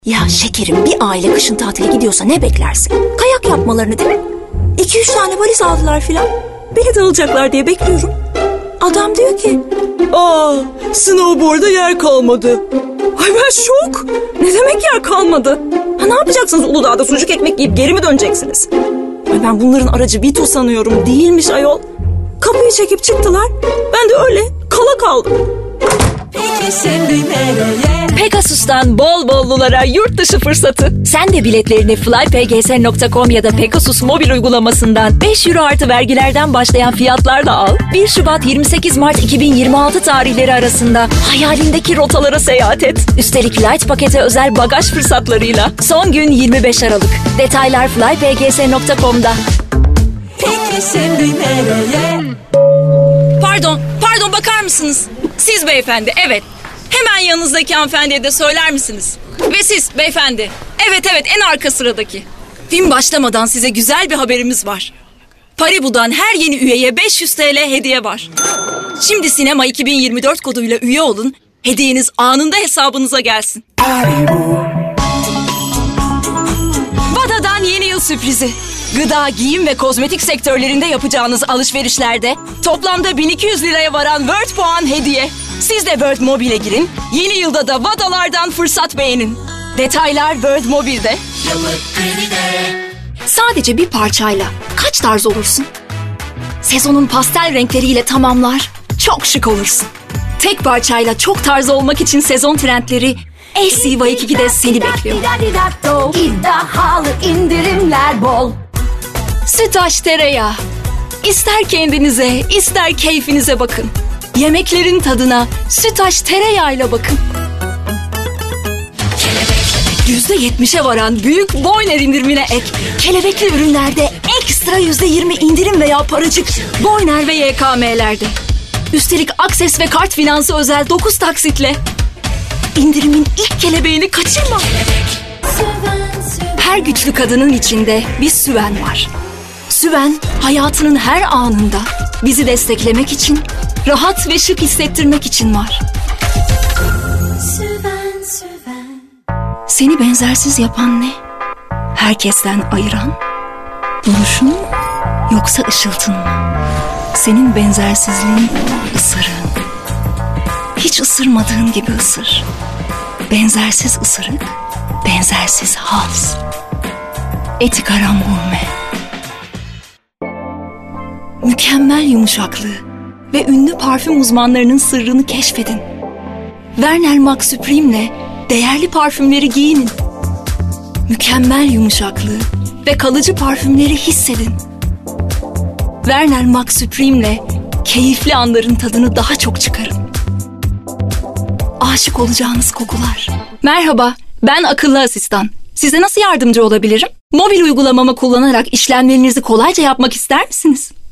Ya şekerim, bir aile kışın tatile gidiyorsa ne beklersin? Kayak yapmalarını değil mi? 2-3 tane valiz aldılar filan. Beni de alacaklar diye bekliyorum. Adam diyor ki... Snowboard'a yer kalmadı. Ay ben şok. Ne demek yer kalmadı? Ha, ne yapacaksınız Uludağ'da sucuk ekmek yiyip geri mi döneceksiniz? Ay ben bunların aracı Vito sanıyorum, değilmiş ayol. Kapıyı çekip çıktılar. Ben de öyle kala kaldım. Peki şimdi nereye? Pegasus'tan bol bollulara yurt dışı fırsatı. Sen de biletlerini flypgs.com ya da Pegasus mobil uygulamasından 5 euro artı vergilerden başlayan fiyatlarla al. 1 Şubat 28 Mart 2026 tarihleri arasında hayalindeki rotalara seyahat et. Üstelik Light pakete özel bagaj fırsatlarıyla. Son gün 25 Aralık. Detaylar flypgs.com'da. Peki şimdi nereye? Pardon bakar mısınız? Siz beyefendi, evet. Hemen yanınızdaki hanımefendiye de söyler misiniz? Ve siz beyefendi. Evet en arka sıradaki. Film başlamadan size güzel bir haberimiz var. Paribu'dan her yeni üyeye 500 TL hediye var. Şimdi Sinema 2024 koduyla üye olun. Hediyeniz anında hesabınıza gelsin. Vada'dan yeni yıl sürprizi. Gıda, giyim ve kozmetik sektörlerinde yapacağınız alışverişlerde toplamda 1200 liraya varan World puan hediye. Siz de World Mobile'e girin. Yeni yılda da Vadalardan fırsat beğenin. Detaylar World Mobile'de. Sadece bir parçayla kaç tarz olursun? Sezonun pastel renkleriyle tamamlar, çok şık olursun. Tek parçayla çok tarz olmak için sezon trendleri LCY2'de seni bekliyor. İddialı indirimler bol. Sütaş tereyağı. İster kendinize, ister keyfinize bakın. Yemeklerin tadına Sütaş tereyağıyla bakın. %70'e varan büyük Boyner indirimine ek. Kelebekli ürünlerde ekstra %20 indirim veya paracık Boyner ve YKM'lerde. Üstelik Akses ve kart finansı özel 9 taksitle. İndirimin ilk kelebeğini kaçırma. Her güçlü kadının içinde bir Süven var. Süven, hayatının her anında bizi desteklemek için, rahat ve şık hissettirmek için var. Süven. Seni benzersiz yapan ne? Herkesten ayıran? Duruşun mu? Yoksa ışıltın mı? Senin benzersizliğin ısırığın. Hiç ısırmadığın gibi ısır. Benzersiz ısırık, benzersiz haz. Etik Aram Gurme. Mükemmel yumuşaklığı ve ünlü parfüm uzmanlarının sırrını keşfedin. Werner Max Supreme'le değerli parfümleri giyinin. Mükemmel yumuşaklığı ve kalıcı parfümleri hissedin. Werner Max Supreme'le keyifli anların tadını daha çok çıkarın. Aşık olacağınız kokular. Merhaba, ben akıllı asistan. Size nasıl yardımcı olabilirim? Mobil uygulamamı kullanarak işlemlerinizi kolayca yapmak ister misiniz?